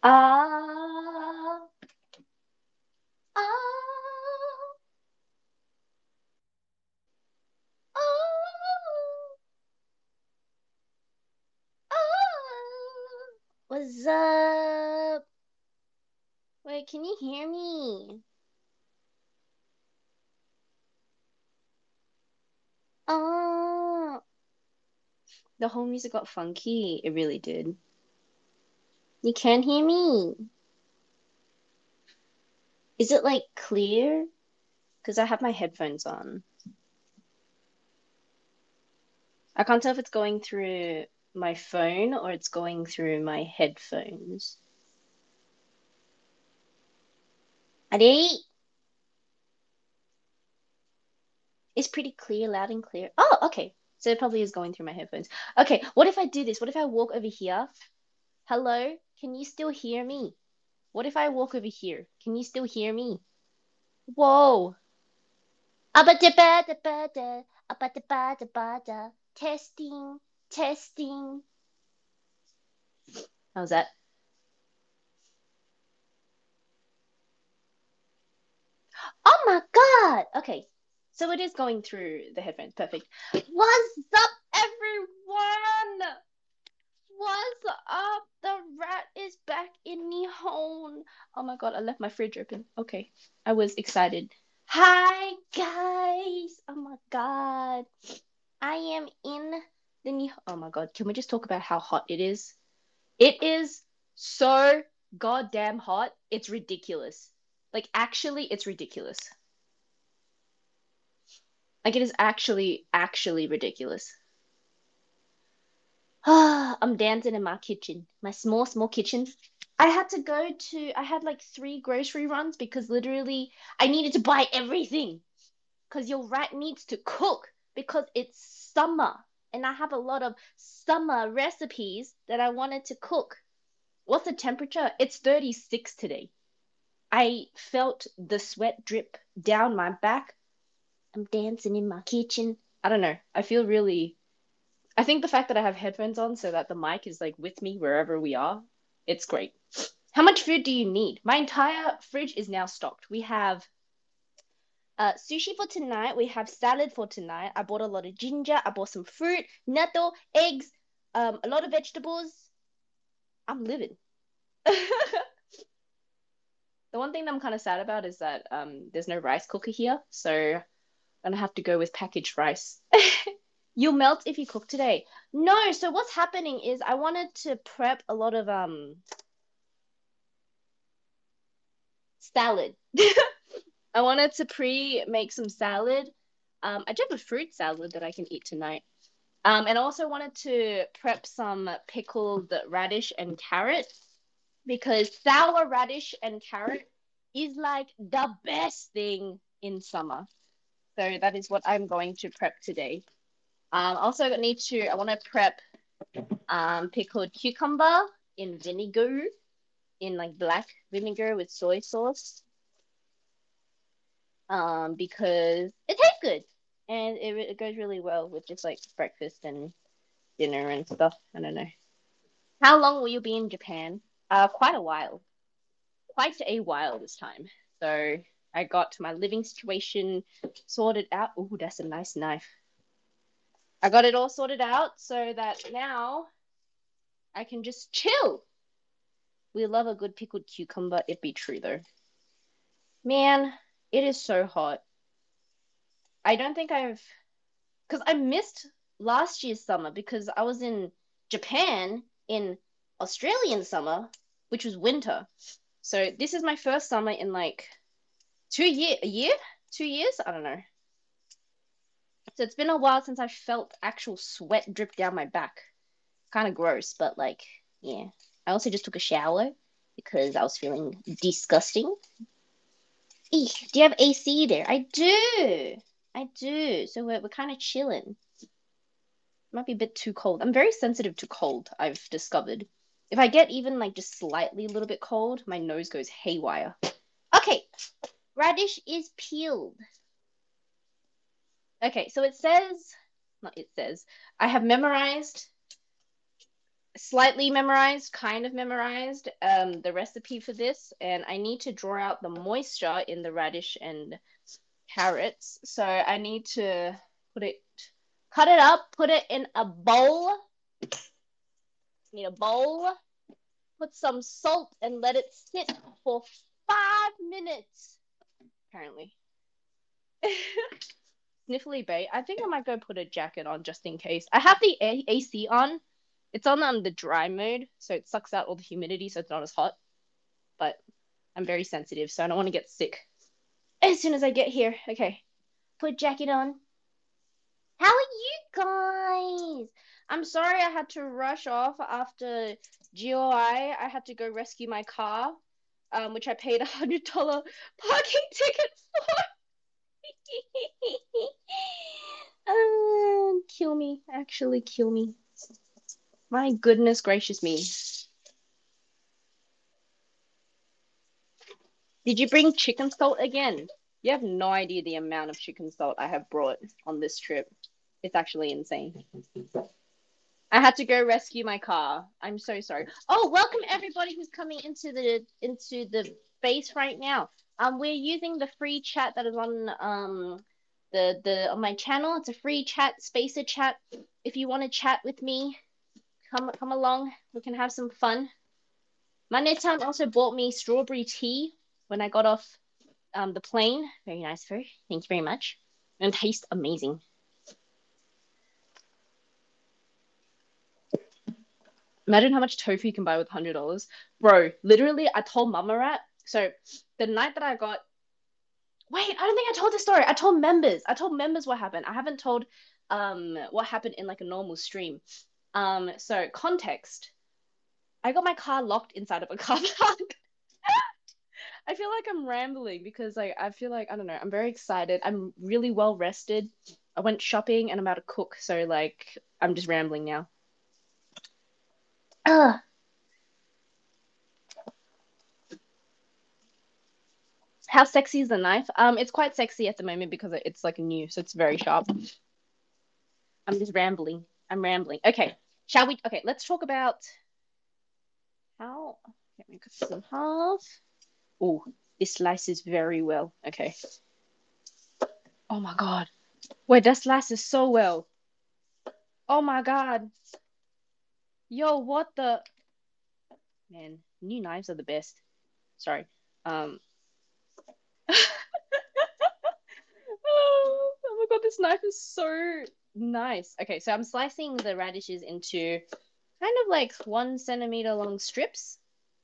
Ah, ah, ah, ah. What's up? Wait, can you hear me? Oh, the whole music got funky. It really did. You can't hear me. Is it like clear? Because I have my headphones on. I can't tell if it's going through my phone or it's going through my headphones. Adi, it's pretty clear, loud and clear. Oh, okay. So it probably is going through my headphones. Okay, what if I do this? What if I walk over here? Hello? Can you still hear me? What if I walk over here? Can you still hear me? Whoa. Abadabadabada, abadabadabada. Testing, testing. How's that? Oh my God. Okay. So it is going through the headphones. Perfect. What's up, everyone? What's up? The rat is back in Nihon. Oh my God, I left my fridge open. Okay. I was excited. Hi, guys. Oh my God. I am in the Nihon. Oh my God. Can we just talk about how hot it is? It is so goddamn hot. It's ridiculous. Like, actually, it's ridiculous. Like it is actually ridiculous. I'm dancing in my kitchen, my small kitchen. I had like three grocery runs because literally I needed to buy everything because your rat needs to cook because it's summer and I have a lot of summer recipes that I wanted to cook. What's the temperature? It's 36 today. I felt the sweat drip down my back. I'm dancing in my kitchen. I don't know. I think the fact that I have headphones on so that the mic is like with me wherever we are, it's great. How much food do you need? My entire fridge is now stocked. We have sushi for tonight. We have salad for tonight. I bought a lot of ginger. I bought some fruit, natto, eggs, a lot of vegetables. I'm living. The one thing that I'm kind of sad about is that there's no rice cooker here, so I'm gonna have to go with packaged rice. You'll melt if you cook today. No, so what's happening is I wanted to prep a lot of salad. I wanted to pre-make some salad. I do have a fruit salad that I can eat tonight. And I also wanted to prep some pickled radish and carrot because sour radish and carrot is like the best thing in summer. So that is what I'm going to prep today. Also I want to prep pickled cucumber in vinegar, in like black vinegar with soy sauce. Because it tastes good and it goes really well with just like breakfast and dinner and stuff. I don't know. How long will you be in Japan? Quite a while. Quite a while this time. So I got my living situation sorted out. Oh, that's a nice knife. I got it all sorted out so that now I can just chill. We love a good pickled cucumber. It be true though. Man, it is so hot. I don't think because I missed last year's summer because I was in Japan in Australian summer, which was winter. So this is my first summer in like a year, 2 years. I don't know. So it's been a while since I felt actual sweat drip down my back. Kind of gross, but like, yeah. I also just took a shower because I was feeling disgusting. Eek, do you have AC there? I do. I do. So we're kind of chilling. Might be a bit too cold. I'm very sensitive to cold, I've discovered. If I get even like just slightly a little bit cold, my nose goes haywire. Okay, radish is peeled. Okay, so not it says, I have memorized slightly memorized, kind of memorized the recipe for this, and I need to draw out the moisture in the radish and carrots. So I need to cut it up, put it in a bowl. Need a bowl, put some salt, and let it sit for 5 minutes. Apparently. Sniffly Bay. I think I might go put a jacket on just in case. I have the AC on. It's on the dry mode, so it sucks out all the humidity, so it's not as hot. But I'm very sensitive, so I don't want to get sick as soon as I get here. Okay, put jacket on. How are you guys? I'm sorry I had to rush off after GOI. I had to go rescue my car, which I paid $100 parking ticket for. Kill me. Actually kill me. My goodness gracious me. Did you bring chicken salt again? You have no idea the amount of chicken salt I have brought on this trip. It's actually insane. I had to go rescue my car. I'm so sorry. Oh, welcome everybody who's coming into the space right now. We're using the free chat that is on the on my channel. It's a free chat, Spacer chat. If you want to chat with me, come along. We can have some fun. Manetan also bought me strawberry tea when I got off the plane. Very nice of her. Thank you very much. And tastes amazing. Imagine how much tofu you can buy with $100. Bro, literally, I told Mama Rat. So the night that I got. Wait, I don't think I told the story. I told members what happened. I haven't told what happened in like a normal stream. So context. I got my car locked inside of a car park. I feel like I'm rambling because like I feel like I don't know, I'm very excited. I'm really well rested. I went shopping and I'm about to cook, so like I'm just rambling now. Ugh. How sexy is the knife? It's quite sexy at the moment because it's like new, so it's very sharp. I'm just rambling. I'm rambling. Okay, shall we? Okay, let's talk about how. Let me cut this in half. Oh, this slices very well. Okay. Oh my god. Wait, that slices so well. Oh my god. Yo, what the man? New knives are the best. Sorry. Um. Oh my god, this knife is so nice. Okay, so I'm slicing the radishes into kind of like 1 centimeter long strips,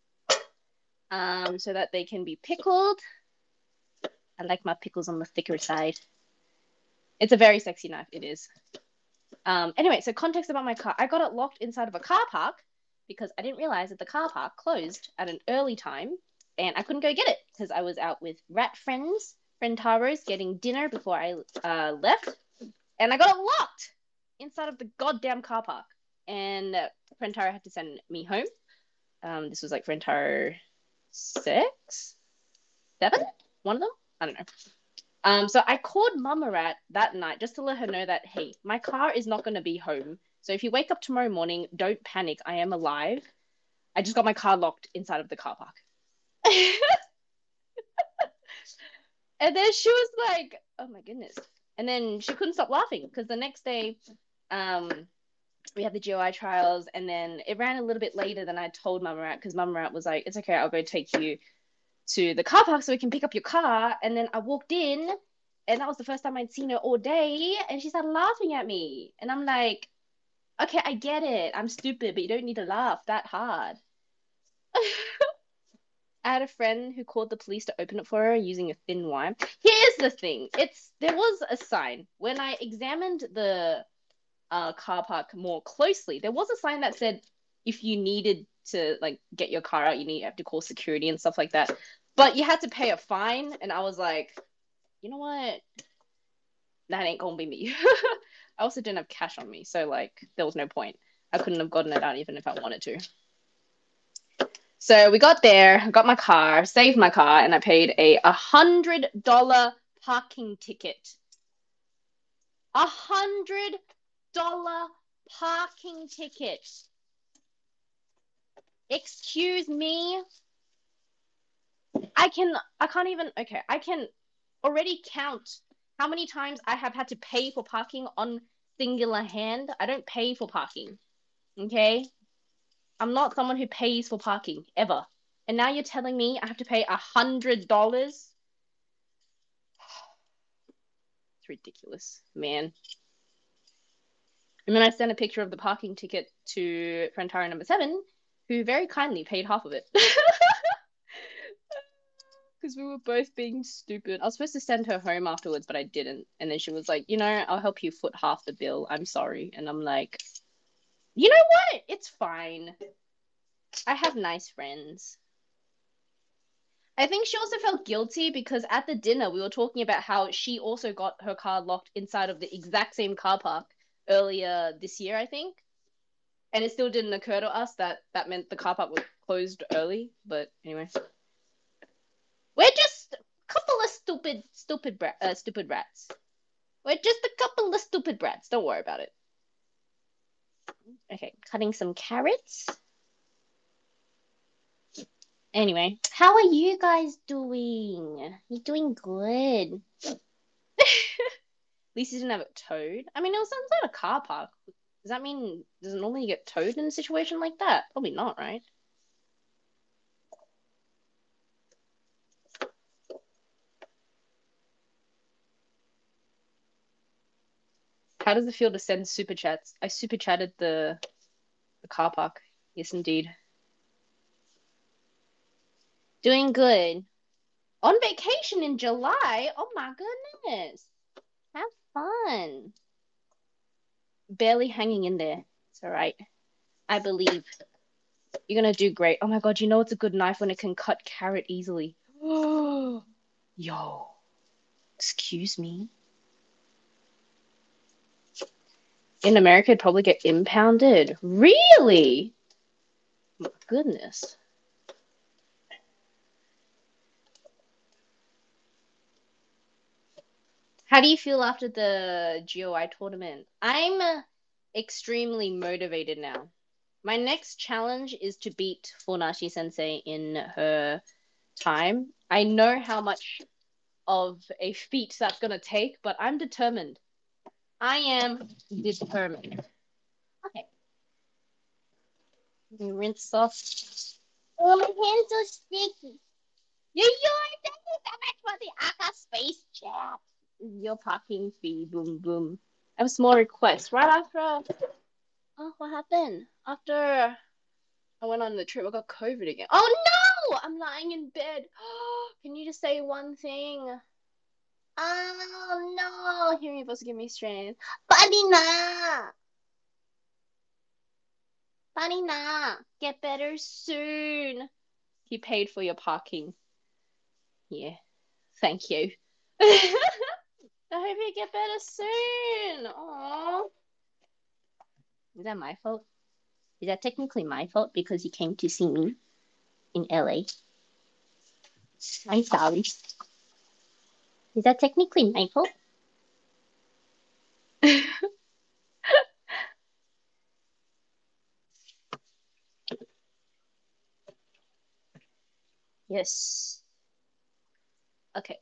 so that they can be pickled. I like my pickles on the thicker side. It's a very sexy knife. It is. Anyway, so context about my car. I got it locked inside of a car park because I didn't realize that the car park closed at an early time, and I couldn't go get it because I was out with rat friends, friend Taros, getting dinner before I left, and I got it locked inside of the goddamn car park. And friend Taro had to send me home. This was like friend Taro 6, 7, one of them. I don't know. So I called Mama Rat that night just to let her know that, hey, my car is not going to be home. So if you wake up tomorrow morning, don't panic. I am alive. I just got my car locked inside of the car park. And then she was like, oh my goodness. And then she couldn't stop laughing because the next day, we had the GOI trials, and then it ran a little bit later than I told Mama Rat because Mama Rat was like, it's okay, I'll go take you to the car park so we can pick up your car. And then I walked in, and that was the first time I'd seen her all day, and she started laughing at me. And I'm like, okay, I get it. I'm stupid, but you don't need to laugh that hard. I had a friend who called the police to open it for her using a thin wire. Here's the thing. There was a sign. When I examined the car park more closely, there was a sign that said if you needed to like get your car out, you have to call security and stuff like that. But you had to pay a fine, and I was like, you know what? That ain't gonna be me. I also didn't have cash on me, so like there was no point. I couldn't have gotten it out even if I wanted to. So we got there, got my car, saved my car, and I paid a $100 parking ticket. $100 parking ticket. Excuse me. I can't even, okay, I can already count how many times I have had to pay for parking on singular hand. I don't pay for parking, okay? I'm not someone who pays for parking ever. And now you're telling me I have to pay $100? It's ridiculous, man. And then I sent a picture of the parking ticket to Frantara number 7, who very kindly paid half of it. Because we were both being stupid. I was supposed to send her home afterwards, but I didn't. And then she was like, I'll help you foot half the bill. I'm sorry. And I'm like, you know what? It's fine. I have nice friends. I think she also felt guilty because at the dinner we were talking about how she also got her car locked inside of the exact same car park earlier this year, I think. And it still didn't occur to us that that meant the car park was closed early. But anyway, we're just a couple of stupid rats. We're just a couple of stupid brats. Don't worry about it. Okay, cutting some carrots. Anyway, how are you guys doing? You're doing good. At least you didn't have it towed. I mean, it was inside a car park. Does that mean does it normally get towed in a situation like that? Probably not, right? How does it feel to send super chats? I super chatted the car park. Yes, indeed. Doing good. On vacation in July? Oh my goodness. Have fun. Barely hanging in there. It's all right. I believe. You're gonna do great. Oh my god, you know it's a good knife when it can cut carrot easily. Yo. Excuse me. In America, it'd probably get impounded. Really? My goodness. How do you feel after the GOI tournament? I'm extremely motivated now. My next challenge is to beat Funashi Sensei in her time. I know how much of a feat that's gonna take, but I'm determined. I am determined. Okay. Rinse off. Oh, my hands are sticky. Thank you so much for the Aka Space Chat. Your parking fee, boom boom. I have a small request. Right after, oh, what happened? After I went on the trip, I got COVID again. Oh no! I'm lying in bed. Can you just say one thing? Oh no! Here you're supposed to give me strength. Banina! Banina! Get better soon. He paid for your parking. Yeah. Thank you. I hope you get better soon. Aww. Is that my fault? Is that technically my fault because you came to see me in LA? I'm sorry. Is that technically my fault? Yes. Okay.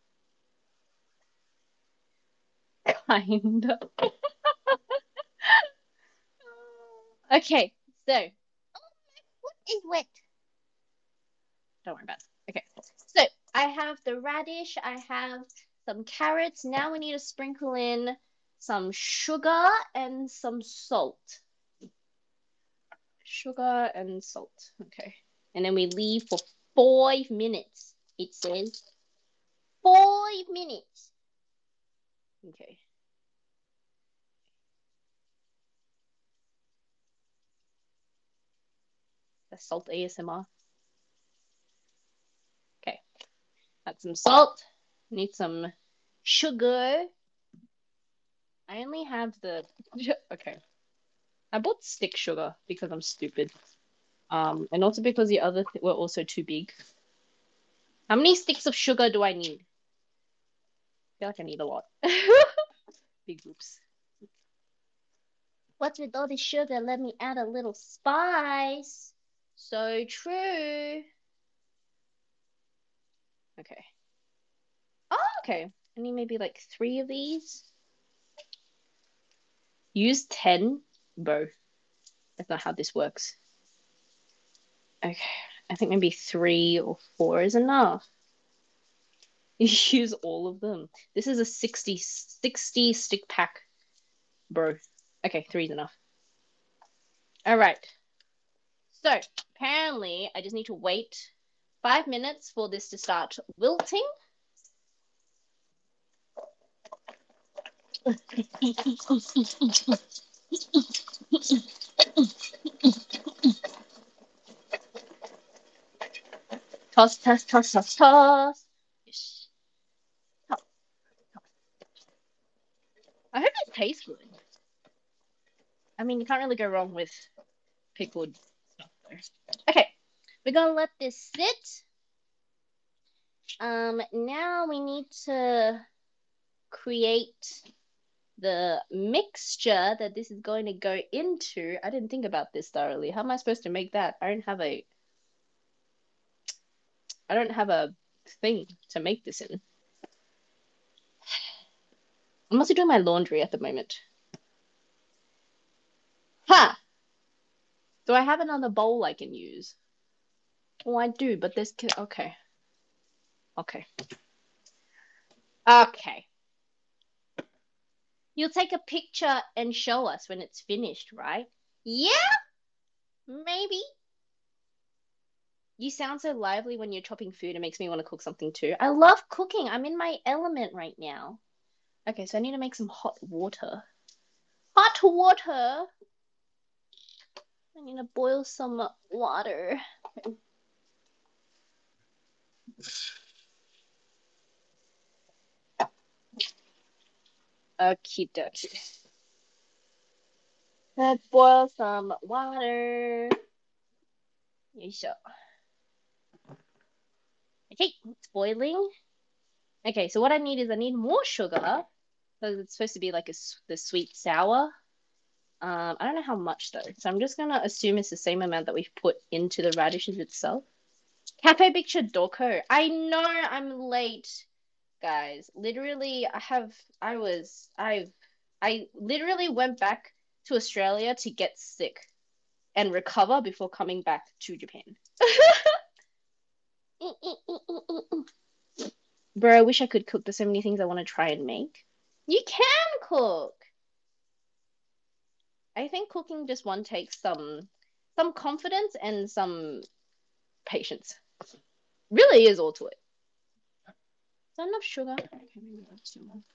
Kind of. Okay. So, what is wet? Don't worry about it. Okay. So, I have the radish. I have some carrots. Now we need to sprinkle in some sugar and some salt. Sugar and salt. Okay. And then we leave for 5 minutes. It says 5 minutes. Okay. That's salt ASMR. Okay. Add some salt. Need some sugar. I only have the okay. I bought stick sugar because I'm stupid. And also because the other were also too big. How many sticks of sugar do I need? I feel like I need a lot. Big groups. What's with all this sugar? Let me add a little spice. So true. Okay. Oh, okay. I need maybe like 3 of these. Use 10, bro. That's not how this works. Okay. I think maybe 3 or 4 is enough. Use all of them. This is a 60 stick pack, bro. Okay, 3 is enough. All right. So apparently I just need to wait 5 minutes for this to start wilting. Toss, toss, toss, toss, toss. Yes. Toss. I hope it tastes good. I mean, you can't really go wrong with pickled stuff though. Okay, we're gonna let this sit. Now we need to create the mixture that this is going to go into. I didn't think about this thoroughly. How am I supposed to make that? I don't have a thing to make this in. I'm also doing my laundry at the moment. Ha! Do I have another bowl I can use? Oh, I do, but there's okay. Okay. Okay. You'll take a picture and show us when it's finished, right? Yeah, maybe. You sound so lively when you're chopping food. It makes me want to cook something too. I love cooking. I'm in my element right now. Okay, so I need to make some hot water. Hot water. I need to boil some water. Okie dokie. Let's boil some water. Yoisho. Okay, it's boiling. Okay, so what I need is I need more sugar because it's supposed to be like the sweet sour. I don't know how much though, so I'm just gonna assume it's the same amount that we've put into the radishes itself. Cafe Picture Doko. I know I'm late, guys. Literally, I literally went back to Australia to get sick and recover before coming back to Japan. Bro, I wish I could cook. There's so many things I want to try and make. You can cook. I think cooking just one takes some confidence and some patience. Really is all to it. Is that enough sugar? Okay, maybe that's too much.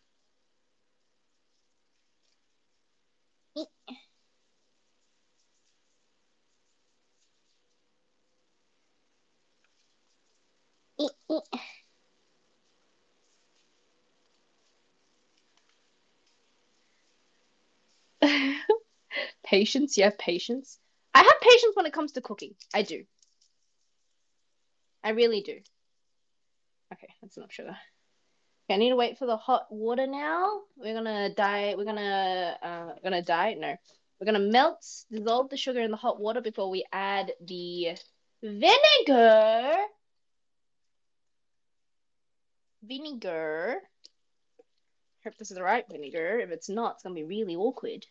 Patience, you have patience. I have patience when it comes to cooking. I do. I really do. Okay, that's enough sugar. Okay, I need to wait for the hot water now. We're gonna dye. We're gonna dye. No, we're gonna dissolve the sugar in the hot water before we add the vinegar. Vinegar. Hope this is the right vinegar. If it's not, it's gonna be really awkward.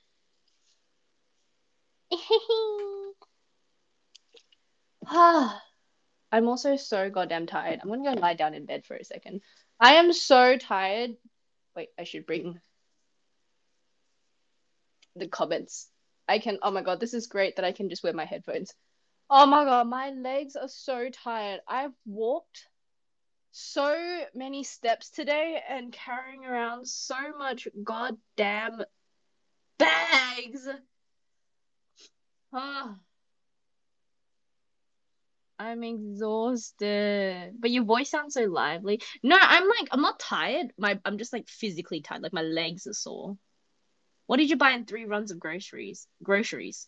I'm also so goddamn tired. I'm gonna go lie down in bed for a second. I am so tired. Wait, I should bring the comments. Oh my god, this is great that I can just wear my headphones. Oh my god, my legs are so tired. I've walked so many steps today and carrying around so much goddamn bags. Oh, I'm exhausted. But your voice sounds so lively. No, I'm not tired. I'm just like physically tired. Like my legs are sore. What did you buy in 3 runs of groceries? Groceries.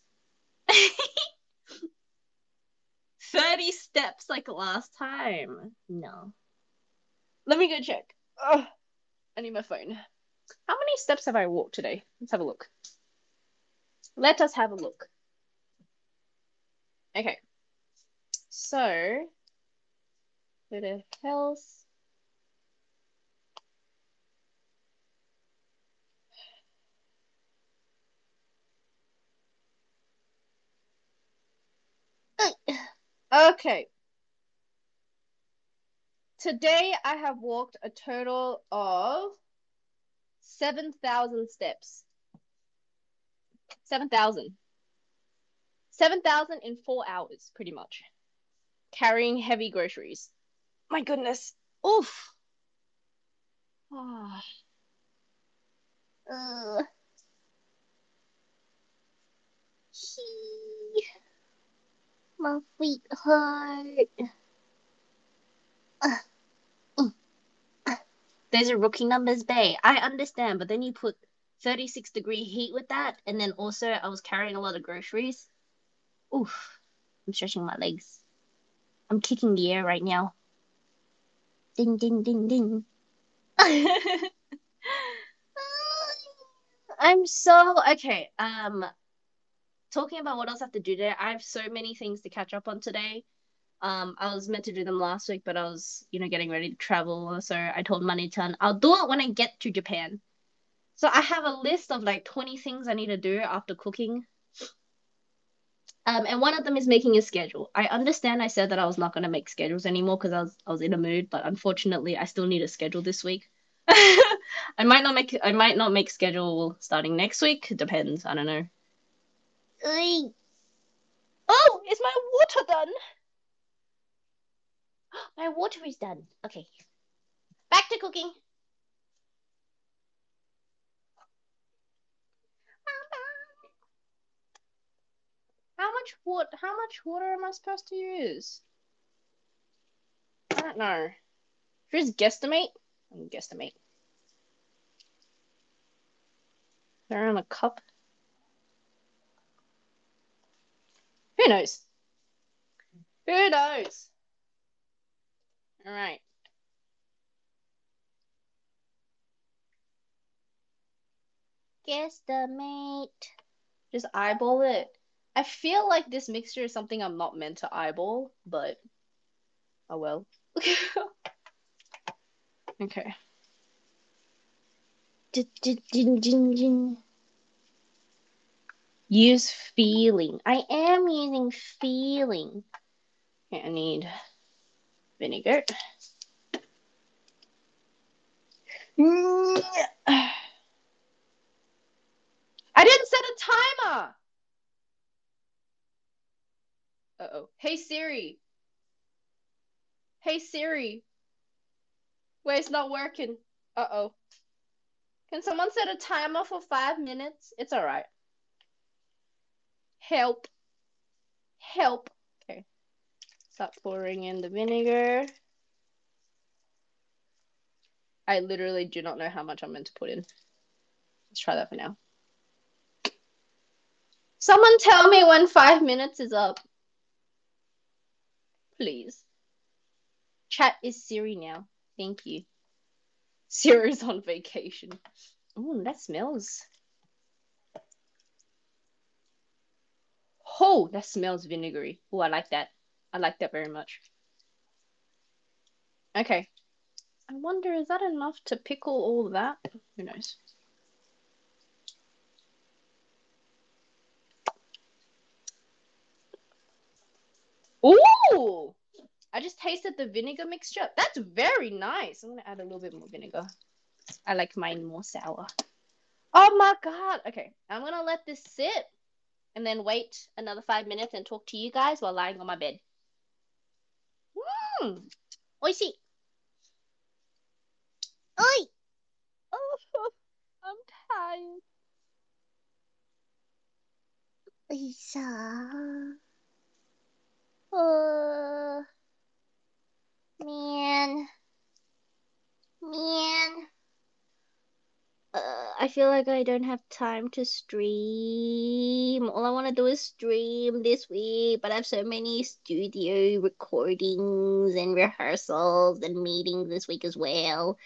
30 steps like last time. No. Let me go check. Ugh, I need my phone. How many steps have I walked today? Let's have a look. Let us have a look. Okay. So, go to health. Okay. Today I have walked a total of 7,000 steps. 7,000. 7,000 in 4 hours, pretty much. Carrying heavy groceries. My goodness. Oof. Ah. My feet hurt. Those are rookie numbers, bae. I understand, but then you put 36-degree heat with that, and then also I was carrying a lot of groceries. Oof. I'm stretching my legs. I'm kicking the air right now. Ding, ding, ding, ding. I'm so okay. Talking about what else I have to do today, I have so many things to catch up on today. I was meant to do them last week, but I was, getting ready to travel. So I told Money-chan, I'll do it when I get to Japan. So I have a list of like 20 things I need to do after cooking. And one of them is making a schedule. I understand I said that I was not going to make schedules anymore because I was in a mood, but unfortunately I still need a schedule this week. I might not make schedule starting next week. It depends. I don't know. Oh, is my water done? My water is done. Okay. Back to cooking. How much water am I supposed to use? I don't know. Just guesstimate. Guesstimate. They're in a cup. Who knows? Who knows? All right. Guesstimate. Just eyeball it. I feel like this mixture is something I'm not meant to eyeball, but oh well. Okay. Use feeling. I am using feeling. Okay, I need vinegar. I didn't set a timer. Uh-oh. Hey Siri. Hey Siri. Wait, it's not working. Uh-oh. Can someone set a timer for 5 minutes? It's all right. Help. Help. Okay. Stop pouring in the vinegar. I literally do not know how much I'm meant to put in. Let's try that for now. Someone tell me when 5 minutes is up. Please. Chat is Siri now. Thank you. Siri's on vacation. Oh, that smells. Oh, that smells vinegary. Oh, I like that. I like that very much. Okay. I wonder, is that enough to pickle all that? Who knows? Ooh! I just tasted the vinegar mixture. That's very nice. I'm gonna add a little bit more vinegar. I like mine more sour. Oh my god. Okay, I'm gonna let this sit and then wait another 5 minutes and talk to you guys while lying on my bed. Oishii. Oi! Oh, I'm tired. Lisa. Man. Man. I feel like I don't have time to stream. All I want to do is stream this week, but I have so many studio recordings and rehearsals and meetings this week as well.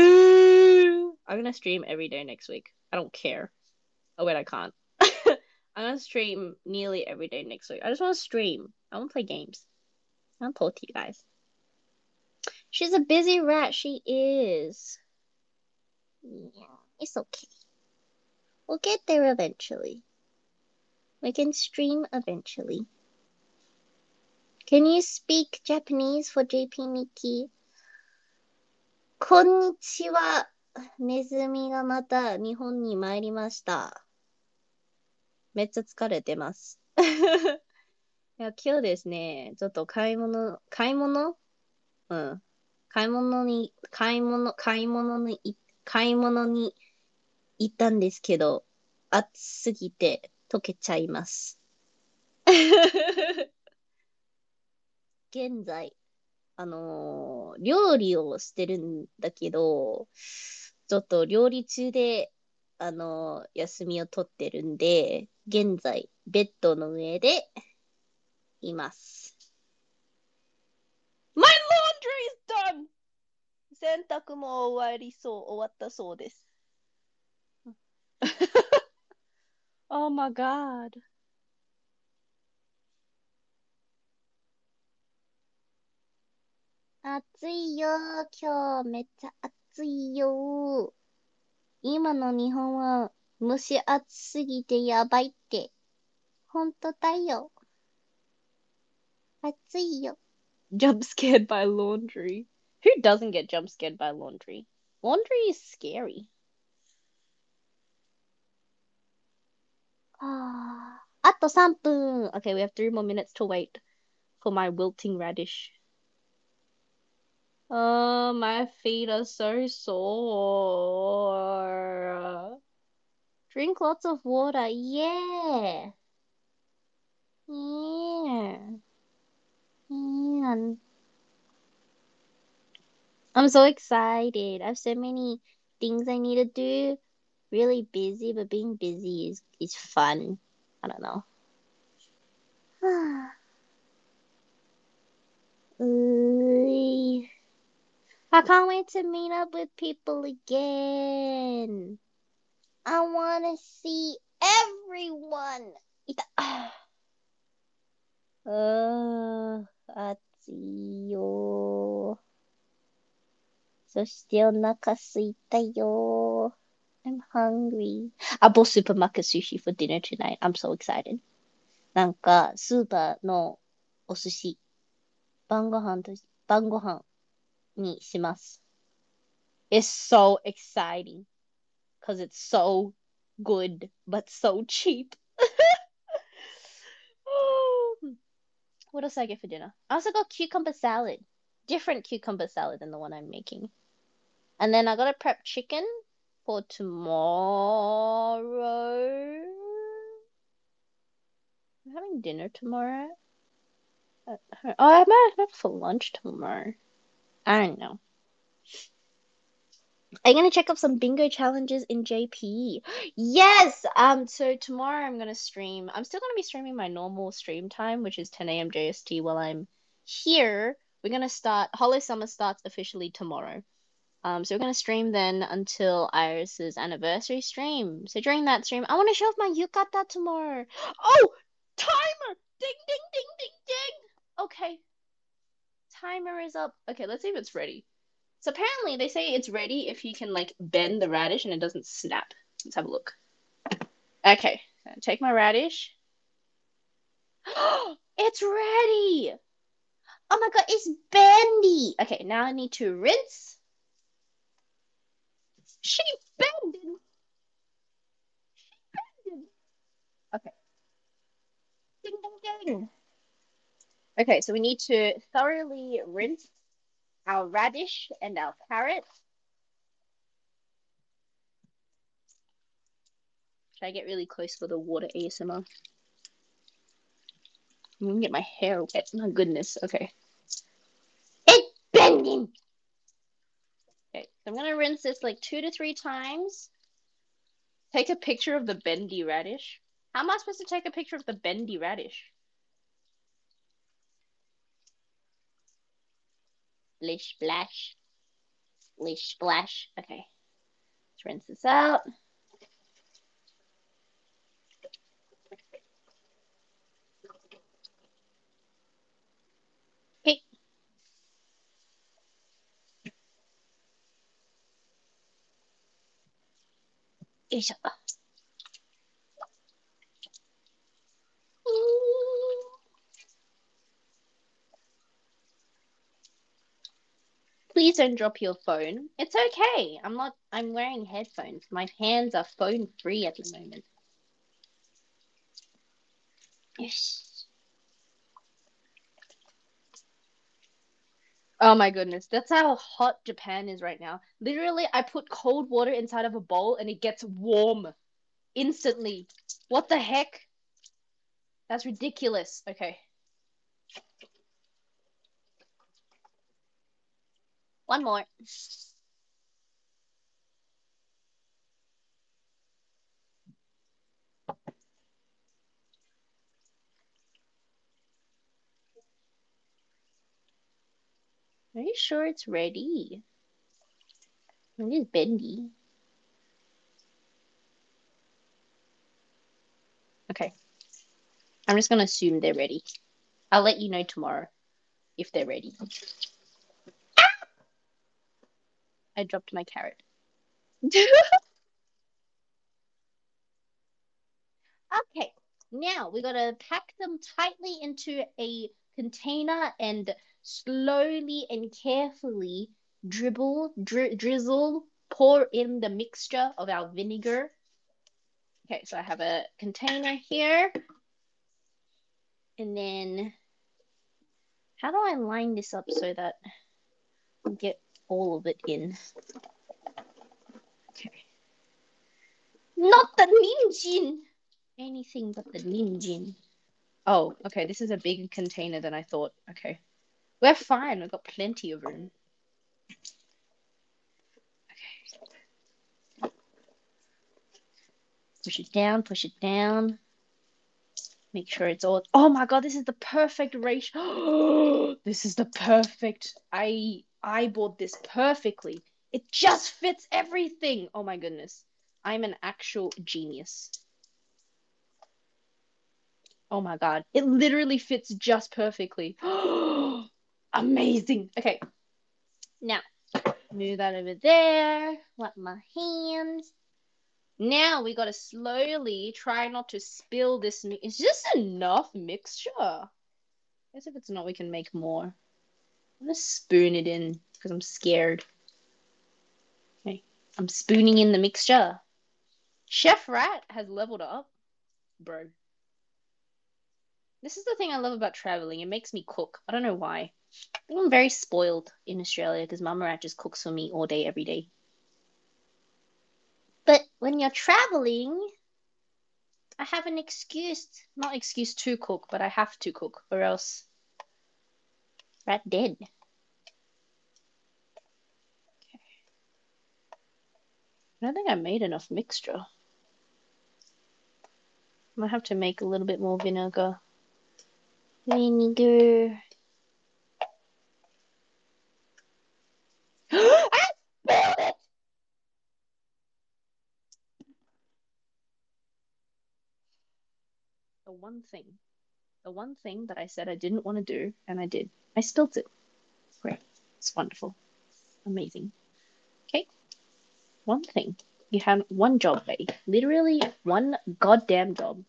I'm gonna stream every day next week. I don't care. Oh wait, I can't. I'm gonna stream nearly every day next week. I just want to stream. I want to play games. I want to talk to you guys. She's a busy rat. She is. Yeah, it's okay. We'll get there eventually. We can stream eventually. Can you speak Japanese for JP Nikki? こんにちは。ネズミがまた日本に参りました。めっちゃ疲れてます。いや、今日ですね、ちょっと買い物うん。買い物に行ったんですけど、暑すぎて溶けちゃいます。現在、料理をしてるんだけど、ちょっと料理中で、休みを取ってるんで、現在、ベッドの上でいます。My laundry is done! 洗濯も終わったそうです。Oh my god. 暑いよ。今日めっちゃ暑いよ。今の日本は蒸し暑すぎてやばいって。ほんとだよ。暑いよ。Jump scared by laundry. Who doesn't get jump scared by laundry? Laundry is scary. あと3分。Okay, we have 3 more minutes to wait for my wilting radish. Oh, my feet are so sore. Drink lots of water. Yeah. Yeah. Yeah. I'm so excited. I have so many things I need to do. Really busy, but being busy is fun. I don't know. I can't wait to meet up with people again. I want to see everyone. 暑いよ。そしてお腹すいたよ。I'm hungry. I bought supermarket sushi for dinner tonight. I'm so excited. なんか、スーパーのお寿司、晩ご飯にします。It's so exciting. Because it's so good, but so cheap. What else did I get for dinner? I also got cucumber salad. Different cucumber salad than the one I'm making. And then I gotta prep chicken for tomorrow. I'm having dinner tomorrow. Oh, I might have for lunch tomorrow. I don't know. I'm gonna check up some bingo challenges in JP. Yes! So tomorrow I'm gonna stream. I'm still gonna be streaming my normal stream time, which is 10 a.m. JST while I'm here. We're gonna start Hollow Summer starts officially tomorrow. So we're gonna stream then until Iris's anniversary stream. So during that stream, I wanna show off my yukata tomorrow. Oh! Timer! Ding ding ding ding ding! Okay. Timer is up. Okay, let's see if it's ready. So apparently they say it's ready if you can like bend the radish and it doesn't snap. Let's have a look. Okay, take my radish. It's ready! Oh my god, it's bendy! Okay, now I need to rinse. She bending! Okay. Ding ding ding. Okay, so we need to thoroughly rinse our radish and our carrot. Should I get really close for the water ASMR? I'm gonna get my hair wet. My goodness. Okay. It's bending! Okay, so I'm gonna rinse this like 2 to 3 times. Take a picture of the bendy radish. How am I supposed to take a picture of the bendy radish? Splish splash. Splish splash. Okay. Let's rinse this out. よいしょ。Please don't drop your phone. It's okay. I'm wearing headphones. My hands are phone free at the moment. Yes. Oh my goodness. That's how hot Japan is right now. Literally, I put cold water inside of a bowl and it gets warm instantly. What the heck? That's ridiculous. Okay. One more. Are you sure it's ready? It is bendy. Okay. I'm just gonna assume they're ready. I'll let you know tomorrow if they're ready. I dropped my carrot. Okay, now we gotta pack them tightly into a container and slowly and carefully drizzle, pour in the mixture of our vinegar. Okay, so I have a container here. And then, how do I line this up so that I get all of it in? Okay. Not the ninjin! Anything but the ninjin. Oh, okay, this is a bigger container than I thought. Okay. We're fine. We've got plenty of room. Okay. Push it down, push it down. Make sure it's all. Oh my God, this is the perfect ratio. This is the perfect. I bought this perfectly. It just fits everything. Oh my goodness. I'm an actual genius. Oh my God. It literally fits just perfectly. Amazing. Okay. Now, move that over there. Wipe my hands. Now we gotta slowly try not to spill this. Is this enough mixture? I guess if it's not, we can make more. I'm gonna spoon it in because I'm scared. Okay, I'm spooning in the mixture. Chef Rat has leveled up, bro. This is the thing I love about traveling. It makes me cook. I don't know why. I think I'm very spoiled in Australia because Mama Rat just cooks for me all day, every day. But when you're traveling, I have an excuse, not excuse to cook, but I have to cook, or else Rat dead. Okay. I don't think I made enough mixture. I might have to make a little bit more vinegar. Vinegar. I spilled it! The one thing. The one thing that I said I didn't want to do, and I did. I spilled it. Great. It's wonderful. Amazing. Okay. One thing. You have one job, Betty. Literally one goddamn job.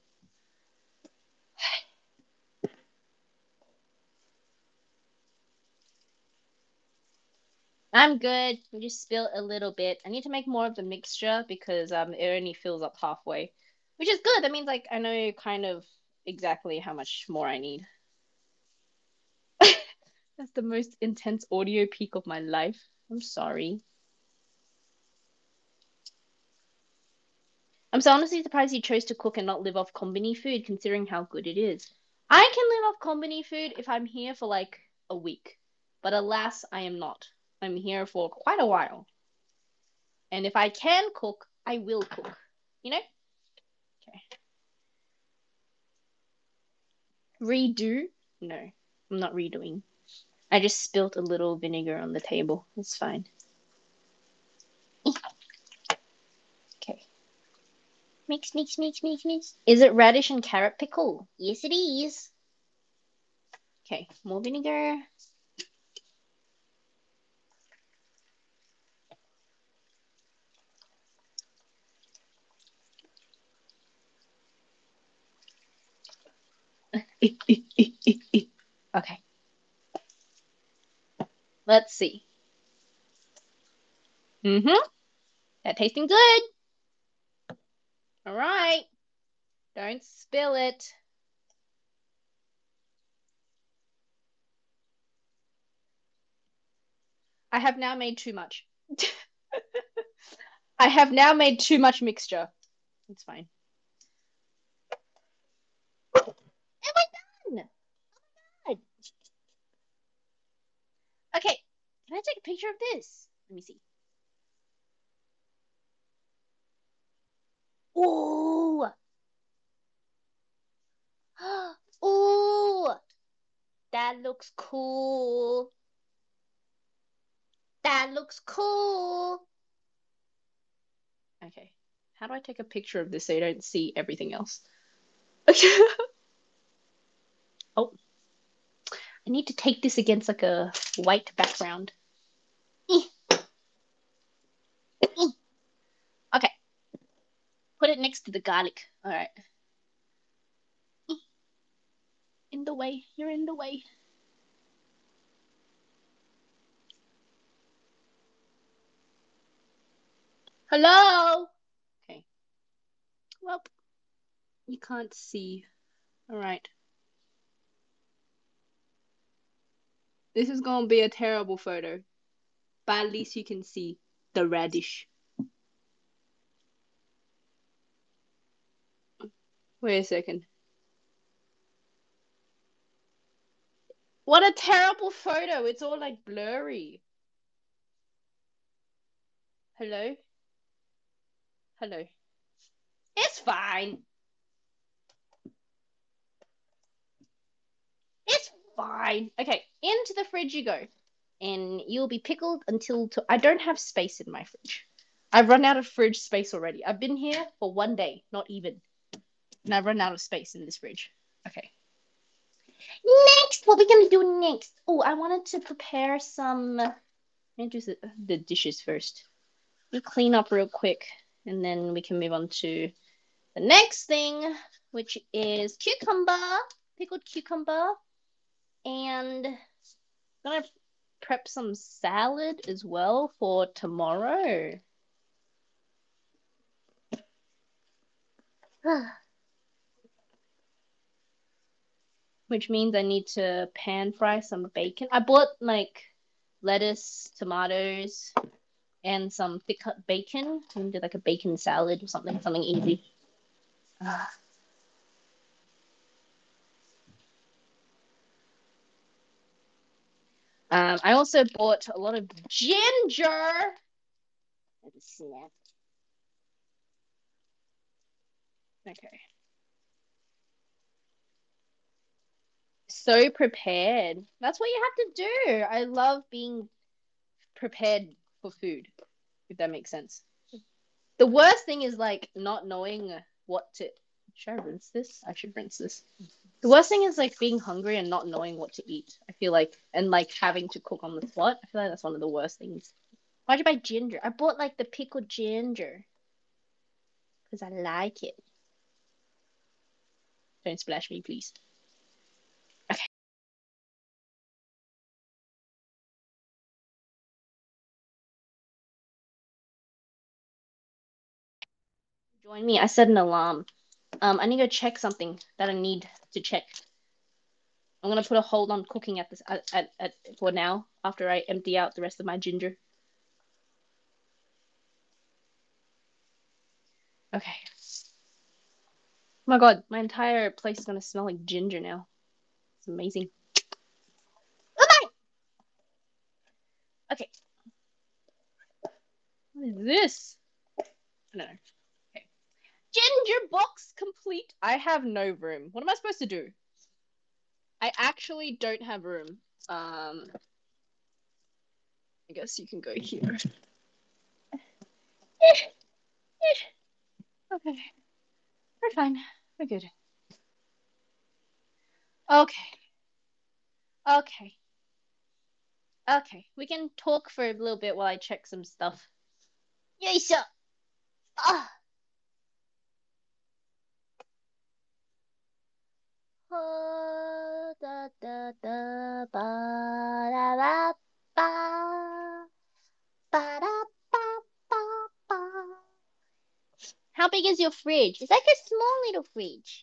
I'm good. We just spilled a little bit. I need to make more of the mixture because it only fills up halfway, which is good. That means like I know kind of exactly how much more I need. That's the most intense audio peak of my life. I'm sorry. I'm so honestly surprised you chose to cook and not live off combini food, considering how good it is. I can live off combini food if I'm here for like a week, but alas, I am not. I'm here for quite a while. And if I can cook, I will cook. You know? Okay. Redo? No, I'm not redoing. I just spilt a little vinegar on the table. It's fine. Okay. Mix, mix, mix, mix, mix. Is it radish and carrot pickle? Yes, it is. Okay, more vinegar. Okay. Let's see. Mm-hmm. That tasting good. All right. Don't spill it. I have now made too much. I have now made too much mixture. It's fine. Am I done? Good. Okay. Can I take a picture of this? Let me see. Ooh. Ooh. That looks cool. That looks cool. Okay. How do I take a picture of this so you don't see everything else? Oh, I need to take this against like a white background. Okay. Put it next to the garlic. All right. In the way. You're in the way. Hello. Okay. Well, you can't see. All right. This is gonna be a terrible photo, but at least you can see the radish. Wait a second. What a terrible photo. It's all like blurry. Hello? Hello. It's fine. It's fine. Okay, into the fridge you go. And you'll be pickled until I don't have space in my fridge. I've run out of fridge space already. I've been here for 1 day, not even. And I've run out of space in this fridge. Okay. Next, what we gonna do next? Oh, I wanted to prepare some. Let me do the dishes first. We'll clean up real quick, and then we can move on to the next thing, which is cucumber, pickled cucumber, and I'm gonna prep some salad as well for tomorrow. Which means I need to pan fry some bacon. I bought like lettuce, tomatoes, and some thick cut bacon. And did like a bacon salad or something easy. I also bought a lot of ginger. Snap. Okay. So prepared. That's what you have to do. I love being prepared for food, if that makes sense. The worst thing is like not knowing what to. Should I rinse this? I should rinse this. The worst thing is like being hungry and not knowing what to eat. I feel like, and like having to cook on the spot. I feel like that's one of the worst things. Why'd you buy ginger? I bought like the pickled ginger because I like it. Don't splash me, please. Okay. Join me. I set an alarm. I need to go check something that I need to check. I'm gonna put a hold on cooking at this at for now after I empty out the rest of my ginger. Okay. Oh my God, my entire place is gonna smell like ginger now. It's amazing. Okay. What is this? No. Okay. Ginger box complete. I have no room. What am I supposed to do? I actually don't have room. I guess you can go here. Okay. We're fine. We're good. Okay. Okay. Okay. We can talk for a little bit while I check some stuff. Yes, sir. Ah. How big is your fridge? It's like a small little fridge.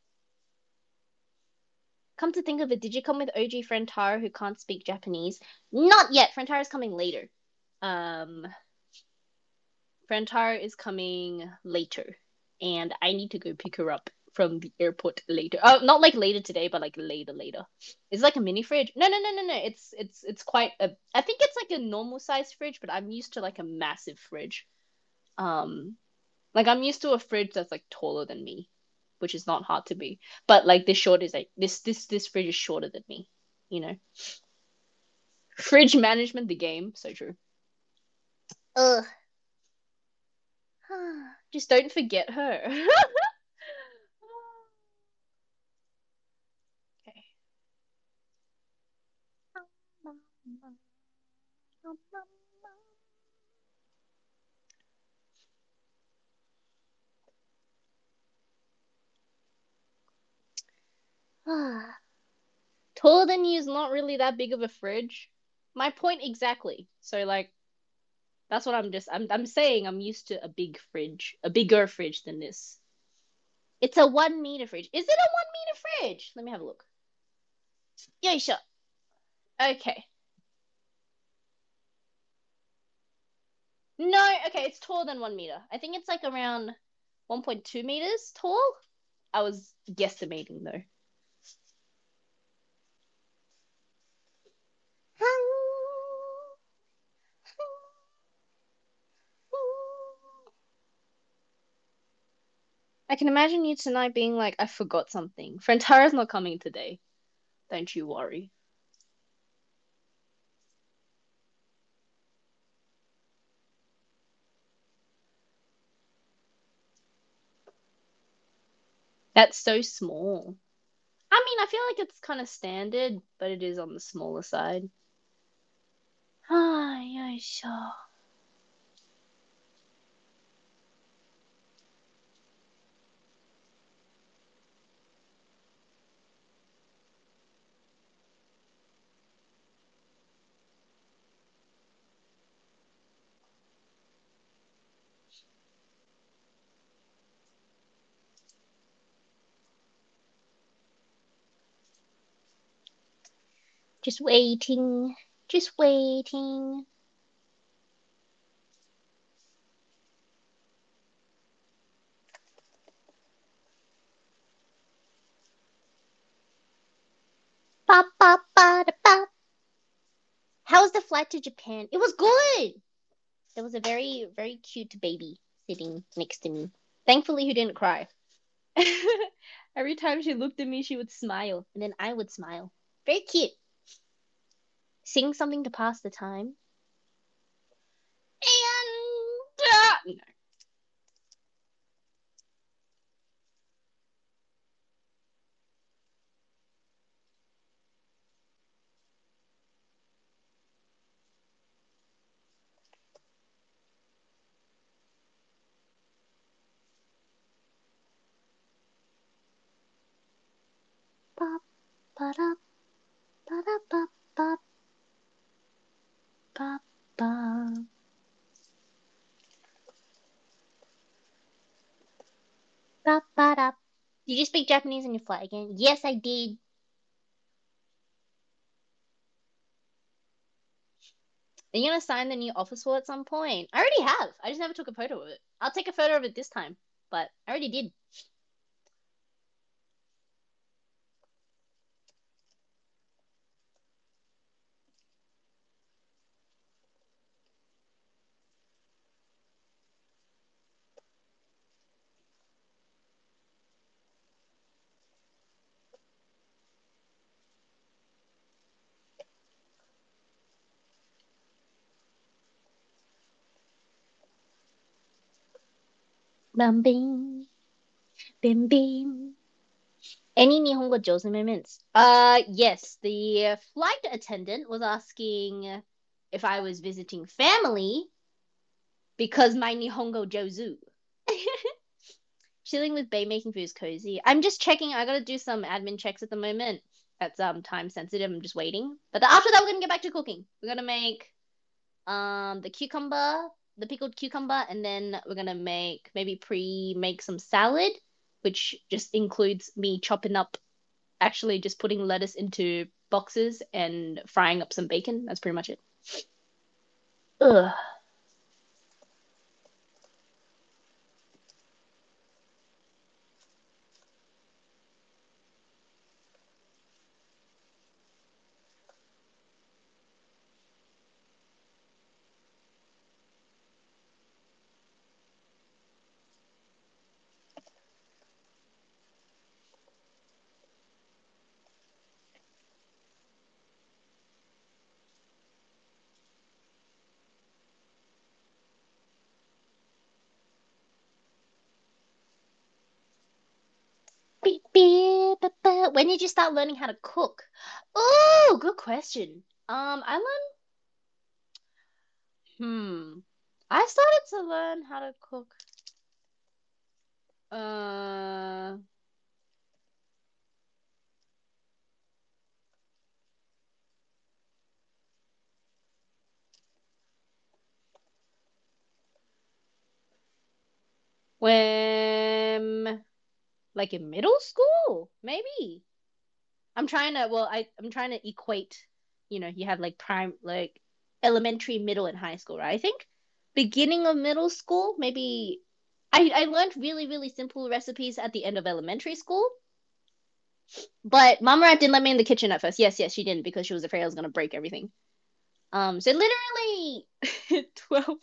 Come to think of it, did you come with OG friend Tara who can't speak Japanese? Not yet. Friend Tara's coming later. Um, friend Tara is coming later, and I need to go pick her up from the airport later. Oh, not like later today, but like later. It's like a mini fridge. No. It's quite a. I think it's like a normal size fridge, but I'm used to like a massive fridge. Um, like I'm used to a fridge that's like taller than me, which is not hard to be. But like this short is like this fridge is shorter than me, you know. Fridge management, the game, so true. Ugh. Just don't forget her. Okay. Taller than you is not really that big of a fridge. My point exactly. So like that's what I'm saying I'm used to a big fridge, a bigger fridge than this. It's a 1 meter fridge. Is it a 1 meter fridge? Let me have a look. Yeah, sure. Okay. No, okay, it's taller than 1 meter. I think it's like around 1.2 meters tall. I was guesstimating though. I can imagine you tonight being like, I forgot something. Friend Tara's not coming today. Don't you worry. That's so small. I mean, I feel like it's kind of standard, but it is on the smaller side. Ah, yeah, sure. Just waiting. Just waiting. Ba, ba, ba, da, ba. How was the flight to Japan? It was good. There was a very, very cute baby sitting next to me. Thankfully, he didn't cry. Every time she looked at me, she would smile, and then I would smile. Very cute. Sing something to pass the time. And no. Ba, ba, da, ba, da, ba, ba, ba, ba. Ba, ba, da. Did you speak Japanese in your flight again? Yes, I did. Are you gonna sign the new office wall at some point? I already have. I just never took a photo of it. I'll take a photo of it this time, but I already did. Bam, bim, bim, bim. Any Nihongo Josu moments? Yes. The flight attendant was asking if I was visiting family because my Nihongo Josu. Chilling with Bay making food is cozy. I'm just checking. I gotta do some admin checks at the moment. That's time sensitive. I'm just waiting. But after that, we're gonna get back to cooking. We're gonna make the cucumber the pickled cucumber, and then we're gonna maybe pre-make some salad, which just includes me chopping up, actually just putting lettuce into boxes and frying up some bacon. That's pretty much it. Ugh. Beep, beep, ba, ba. When did you start learning how to cook? Oh, good question. I learned. I started to learn how to cook. Uh, when like in middle school, maybe. I'm trying to equate, you have like elementary, middle, and high school, right? I think beginning of middle school, maybe I learned really, really simple recipes at the end of elementary school. But Mama Rat didn't let me in the kitchen at first. Yes, yes, she didn't because she was afraid I was gonna break everything. So literally 12,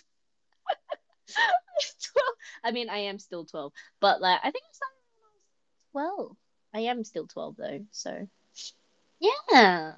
12. I mean, I am still 12, but like I think I started when I was 12. I am still 12 though, so yeah.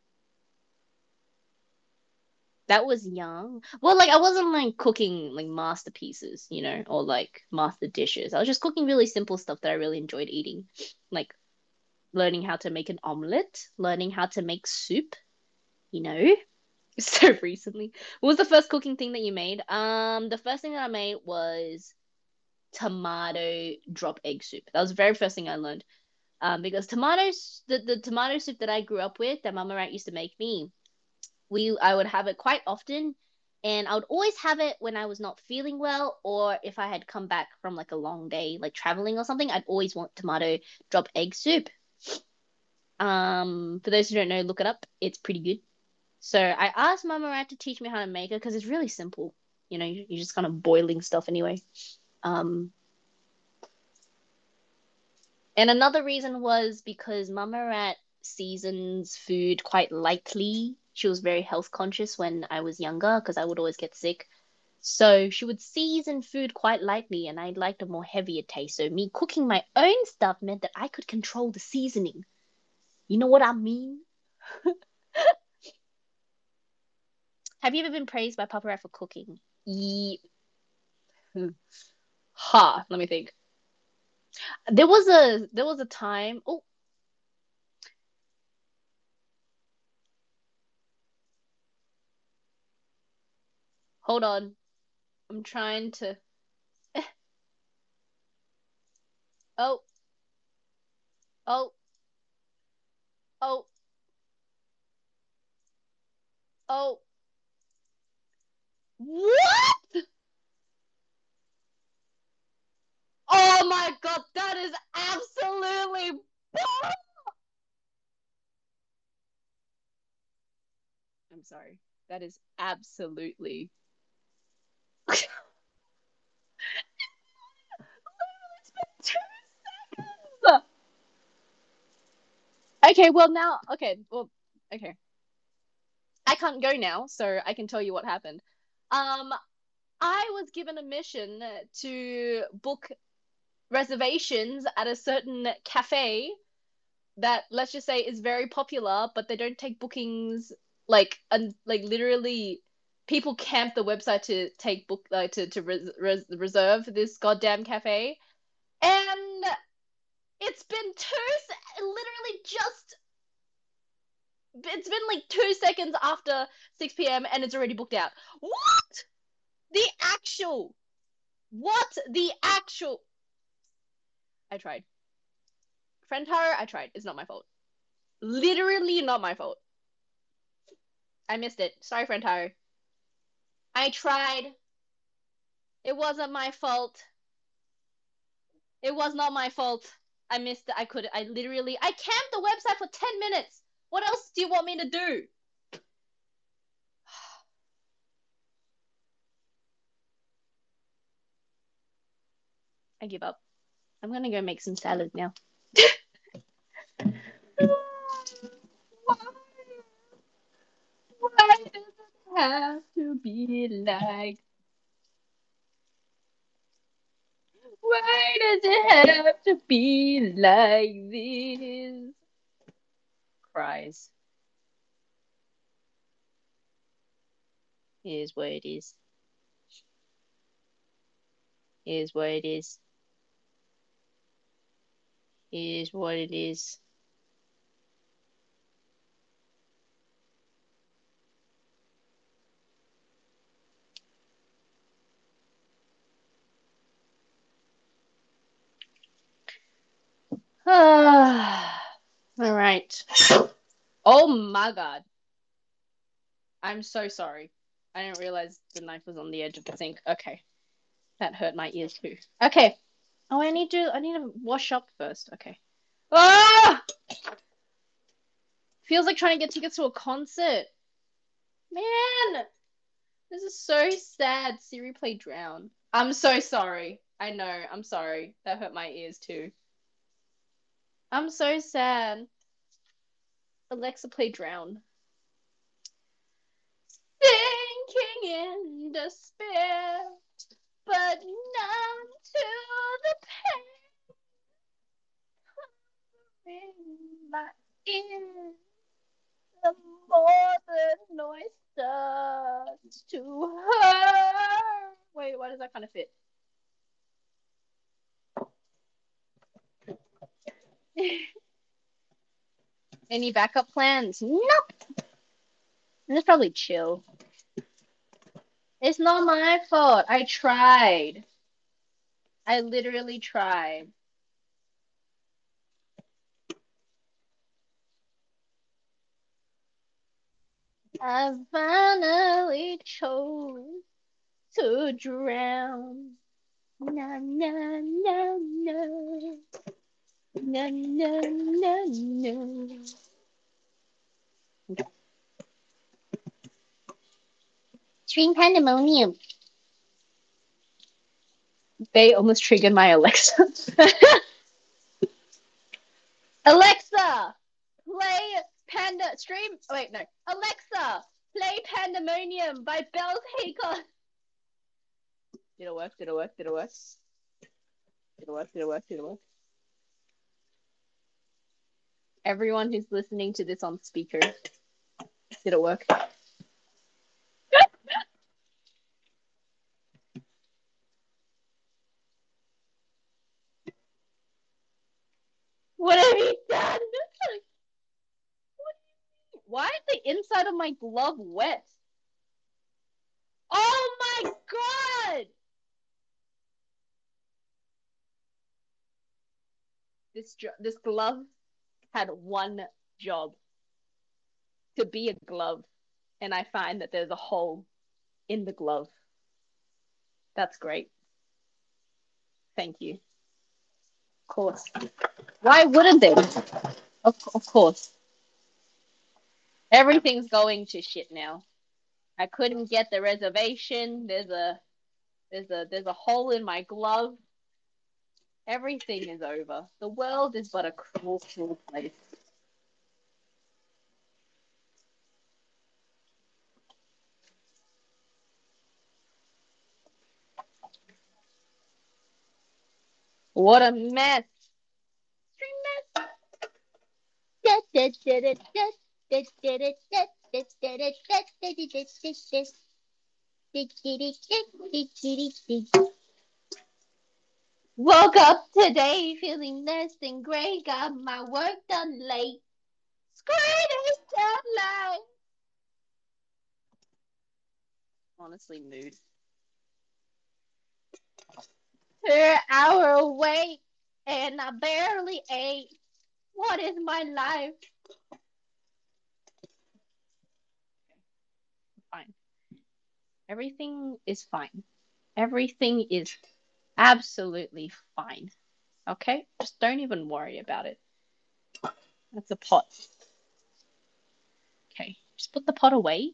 That was young. Well, like I wasn't like cooking like masterpieces, or like master dishes. I was just cooking really simple stuff that I really enjoyed eating. Like learning how to make an omelet, learning how to make soup, you know. So recently. What was the first cooking thing that you made? The first thing that I made was tomato drop egg soup. That was the very first thing I learned. Because the tomato soup that I grew up with, that Mama Rat used to make me, I would have it quite often, and I would always have it when I was not feeling well, or if I had come back from like a long day, like traveling or something. I'd always want tomato drop egg soup. For those who don't know, look it up. It's pretty good. So I asked Mama Rat to teach me how to make it because it's really simple. You're just kind of boiling stuff anyway. Um, and another reason was because Mama Rat seasons food quite lightly. She was very health conscious when I was younger because I would always get sick. So she would season food quite lightly, and I liked a more heavier taste. So me cooking my own stuff meant that I could control the seasoning. You know what I mean? Have you ever been praised by Papa Rat for cooking? Ha, let me think. There was a time. Oh, hold on. I'm trying to. Oh, oh, oh, oh. What? Oh my God, that is absolutely. I'm sorry. That is absolutely. It's been 2 seconds. Okay, well now, okay, well, okay. I can't go now, so I can tell you what happened. Um, I was given a mission to book reservations at a certain cafe that, let's just say, is very popular, but they don't take bookings, and like literally people camp the website to take book to reserve this goddamn cafe. And it's been literally just it's been like 2 seconds after 6 p.m. and it's already booked out. What? The actual what? The actual I tried. Friend Taro, I tried. It's not my fault. Literally not my fault. I missed it. Sorry, friend Taro. I tried. It wasn't my fault. It was not my fault. I missed it. I literally, I camped the website for 10 minutes. What else do you want me to do? I give up. I'm gonna go make some salad now. Why does it have to be like? Why does it have to be like this? Cries. It is what it is. It is what it is. It is what it is. All right. Oh my God. I'm so sorry. I didn't realize the knife was on the edge of the sink. Okay. That hurt my ears too. Okay. Oh, I need to wash up first. Okay. Ah! Feels like trying to get tickets to a concert. Man, this is so sad. Siri played Drown. I'm so sorry. I know. I'm sorry. That hurt my ears too. I'm so sad. Alexa play Drown. Sinking in despair, but numb to the pain in my ears. The more the noise starts to hurt. Wait, why does that kind of fit? Any backup plans? Nope. It's probably chill. It's not my fault. I tried. I literally tried. I finally chose to drown. Na na na na. Na na na na. Stream pandemonium. They almost triggered my Alexa. Alexa, play Panda stream. Oh, wait, no. Alexa, play Pandemonium by Bells Haycon. Did it work? Did it work? Did it work? Did it work? Did it work? Did it work? Everyone who's listening to this on speaker, did it work? What have you done? Why is the inside of my glove wet? Oh my God! This glove had one job, to be a glove, and I find that there's a hole in the glove. That's great. Thank you. Of course. Why wouldn't they? Of course. Everything's going to shit now. I couldn't get the reservation. There's a hole in my glove. Everything is over. The world is but a cruel, cruel place. What a mess. Stream mess. Woke up today feeling less than great. Got my work done late. Greatest deadline. Honestly, mood. 2 hour away, and I barely ate. What is my life? Fine. Everything is fine. Everything is absolutely fine. Okay? Just don't even worry about it. That's a pot. Okay, just put the pot away.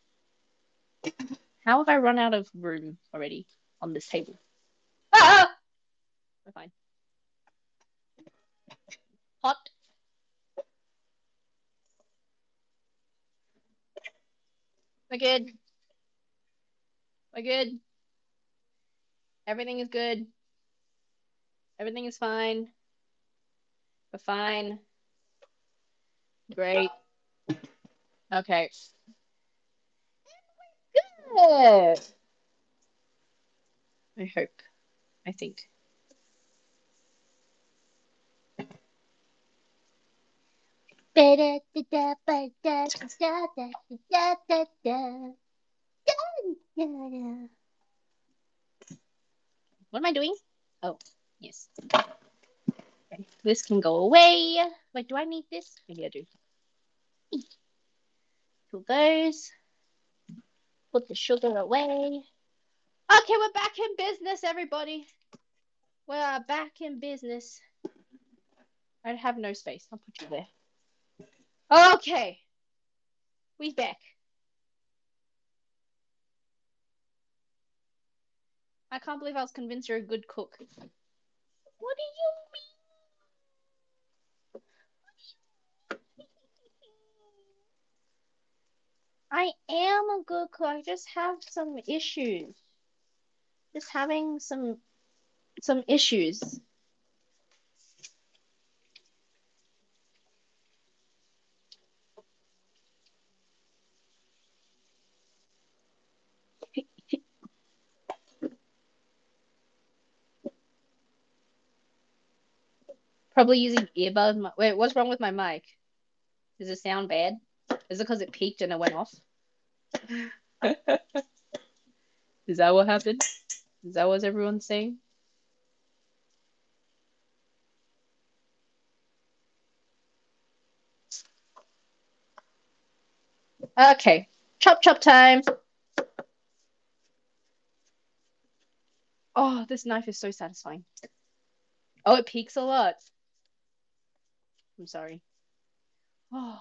How have I run out of room already on this table? Ah! We're fine. Pot. We're good. We're good. Everything is good. Everything is fine. We're fine. Great. Okay. Good. I hope. I think. What am I doing? Oh, yes. Okay. This can go away. Wait, do I need this? Maybe I do. Pull those. Put the sugar away. Okay, we're back in business, everybody. We are back in business. I have no space. I'll put you there. Okay. We back. I can't believe I was convinced you're a good cook. What do you mean? I am a good cook. I just have some issues. Just having some issues. Probably using earbuds. Wait, what's wrong with my mic? Does it sound bad? Is it because it peaked and it went off? Is that what happened? Is that what everyone's saying? Okay. Chop chop time. Oh, this knife is so satisfying. Oh, it peaks a lot. I'm sorry. Oh,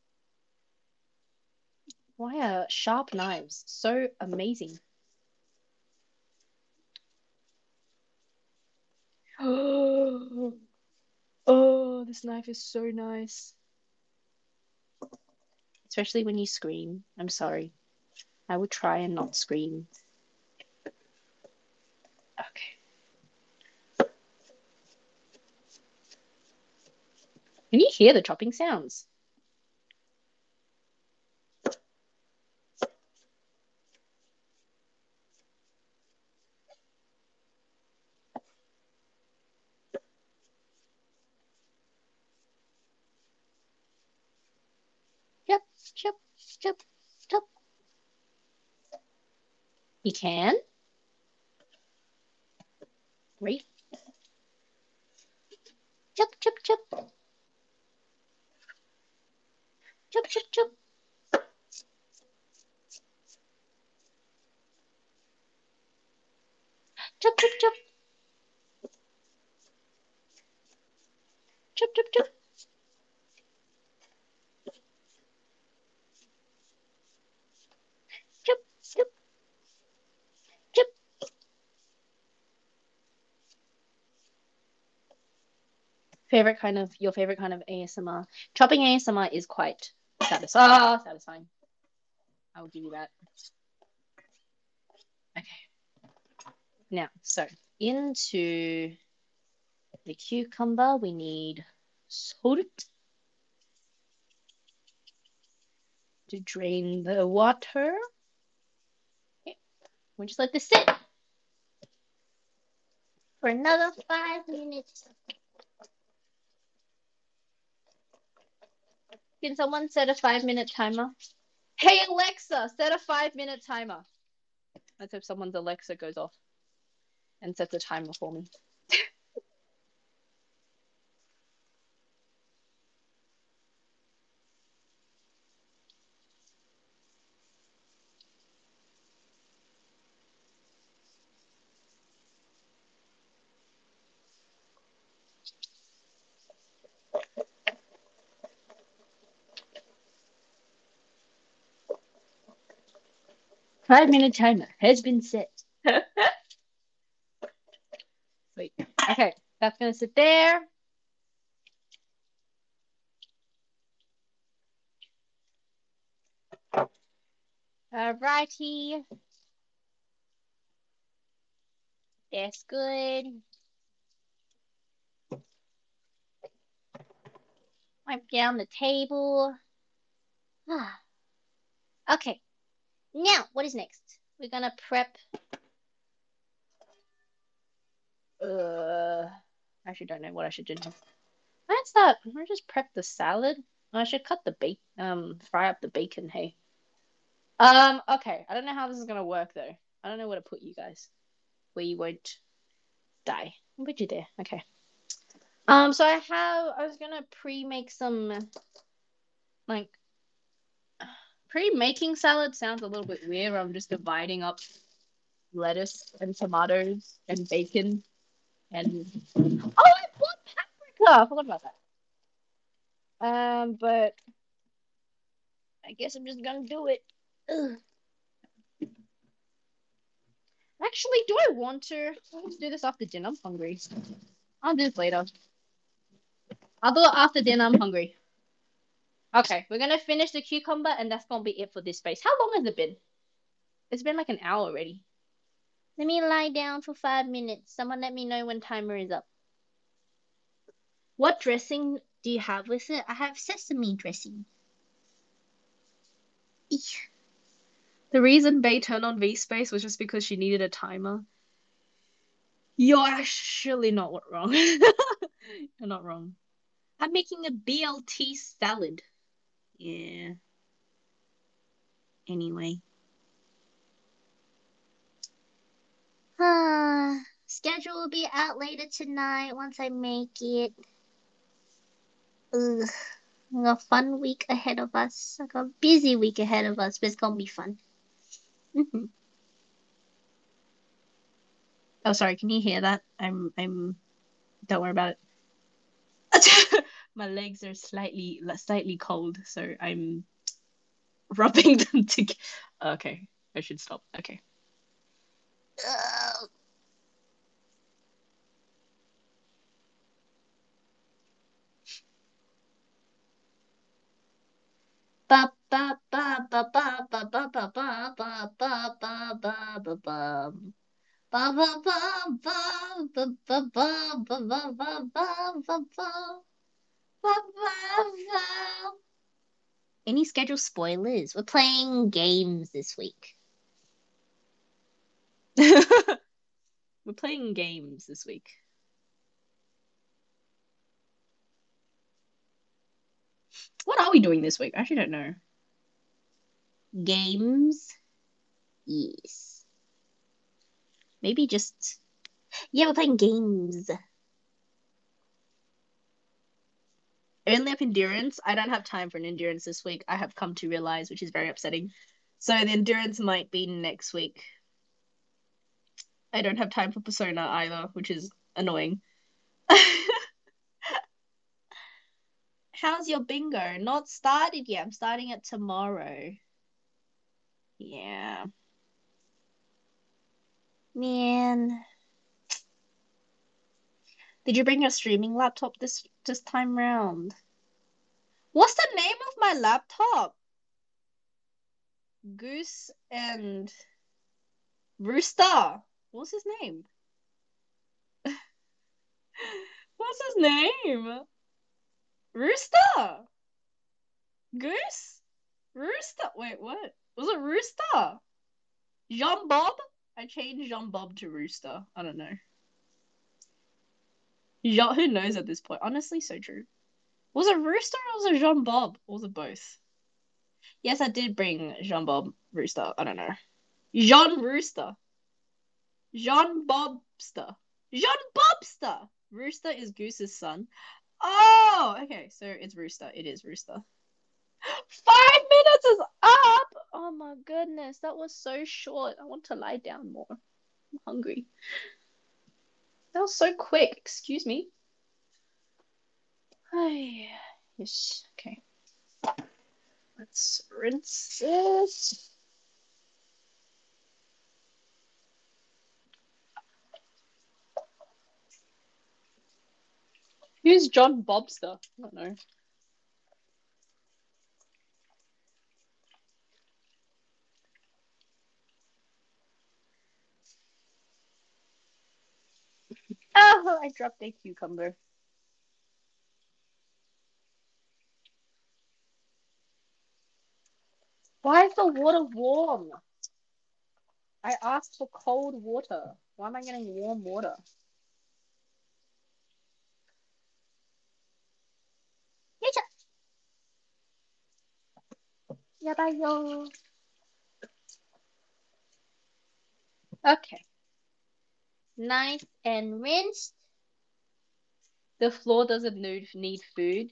why are sharp knives so amazing? Oh, this knife is so nice. Especially when you scream. I'm sorry. I would try and not scream. Okay. Can you hear the chopping sounds? Chop, chop, chop, chop. You can. Great. Chop, chop, chop. Chop, chop, chop. Chop, chop, chop. Chop, chop, chop. Chop, chop, chop. Your favorite kind of ASMR. Chopping ASMR is quite satisfying. I will give you that. Okay. Now, so into the cucumber, we need salt to drain the water. Okay. We'll just let this sit for another 5 minutes. Can someone set a 5-minute timer? Hey Alexa, set a 5-minute timer. Let's hope someone's Alexa goes off and sets a timer for me. 5-minute timer has been set. Sweet. Okay, that's gonna sit there. Alrighty. That's good. Wipe down the table. Okay. Now, what is next? We're gonna prep. I actually don't know what I should do next. What's that? I just prep the salad. I should cut the fry up the bacon. Hey. Okay. I don't know how this is gonna work though. I don't know where to put you guys, where you won't die. I'll put you there. Okay. So I was gonna pre-make some like pre-making salad sounds a little bit weird. I'm just dividing up lettuce and tomatoes and bacon and I bought paprika. I forgot about that. But I guess I'm just gonna do it. Ugh. Actually, do I want to? Let's do this after dinner. I'm hungry. I'll do this later. I'll do it after dinner. I'm hungry. Okay, we're gonna finish the cucumber, and that's gonna be it for this space. How long has it been? It's been like an hour already. Let me lie down for 5 minutes. Someone let me know when timer is up. What dressing do you have with it? I have sesame dressing. Eek. The reason Bay turned on VSpace was just because she needed a timer. You're actually not wrong. You're not wrong. I'm making a BLT salad. Yeah. Anyway. Schedule will be out later tonight once I make it. Ugh. We got a fun week ahead of us. I got a busy week ahead of us, but it's gonna be fun. Oh, sorry. Can you hear that? I'm. Don't worry about it. My legs are slightly cold, so I'm rubbing them together. Okay, I should stop. Okay. Ba ba ba ba ba ba ba ba ba ba ba ba ba ba ba. Ba ba ba ba ba ba ba ba ba ba ba ba ba. Any schedule spoilers? We're playing games this week. We're playing games this week. What are we doing this week? I actually don't know. Games? Yes. Maybe just. Yeah, we're playing games. Only up endurance. I don't have time for an endurance this week. I have come to realize, which is very upsetting. So the endurance might be next week. I don't have time for Persona either, which is annoying. How's your bingo? Not started yet. I'm starting it tomorrow. Yeah. Man. Did you bring your streaming laptop this time round? What's the name of my laptop? Goose and Rooster. What's his name? What's his name? Rooster. Goose? Rooster. Wait, what? Was it Rooster? Jean Bob? I changed Jean Bob to Rooster. I don't know. Jean, who knows at this point? Honestly, so true. Was it Rooster or was it Jean Bob? Or was it both? Yes, I did bring Jean Bob Rooster. I don't know. Jean Rooster. Jean Bobster. Jean Bobster! Rooster is Goose's son. Oh, okay. So it's Rooster. It is Rooster. 5 minutes is up! Oh my goodness. That was so short. I want to lie down more. I'm hungry. That was so quick. Excuse me. Yes. Okay. Let's rinse this. Who's John Bobster? I don't know. Oh, I dropped a cucumber. Why is the water warm? I asked for cold water. Why am I getting warm water? Yabayo. Okay. Nice and rinsed. The floor doesn't need food.